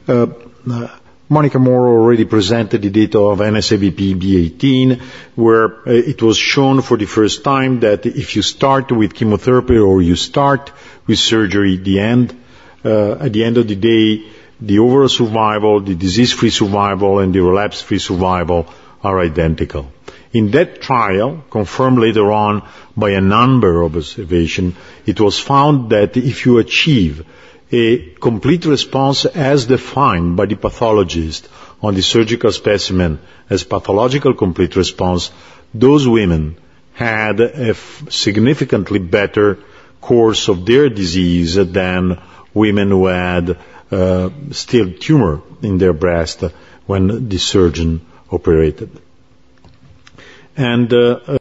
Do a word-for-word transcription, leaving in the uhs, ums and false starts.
Uh, uh, Monica Moore already presented the data of N S A B P B eighteen, where uh, it was shown for the first time that if you start with chemotherapy or you start with surgery, the end, uh, at the end of the day, the overall survival, the disease-free survival, and the relapse-free survival are identical. In that trial, confirmed later on by a number of observations, it was found that if you achieve a complete response as defined by the pathologist on the surgical specimen as pathological complete response, those women had a f- significantly better course of their disease than women who had uh, still tumor in their breast when the surgeon operated. And uh,